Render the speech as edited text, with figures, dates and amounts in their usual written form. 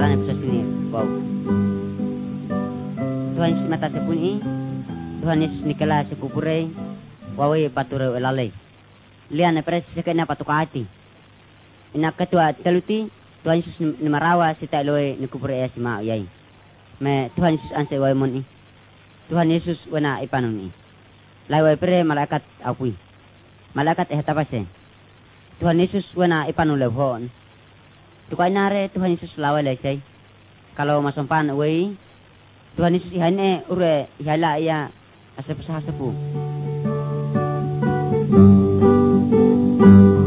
Tuhan Yesus ini. Wow. Tuhan Yesus mata sepuni. Tuhan Yesus nikela sekupure. Wawe pature elale. Lian pres sekena patukati. Ina ketua teluti Tuhan Yesus ni marawa sita loe nikupure ya sima yai. Me Tuhan Yesus anse wae moni. Tuhan Yesus wana ipanuni. Lai wae pre malaikat apui. Malaikat tapase. Tuhan Yesus wana ipanu lehon. Tukai nare Tuhan Yesus lawa lecai. Kalau masompan wei Tuhan Yesus ihane ure ihala ia asepu.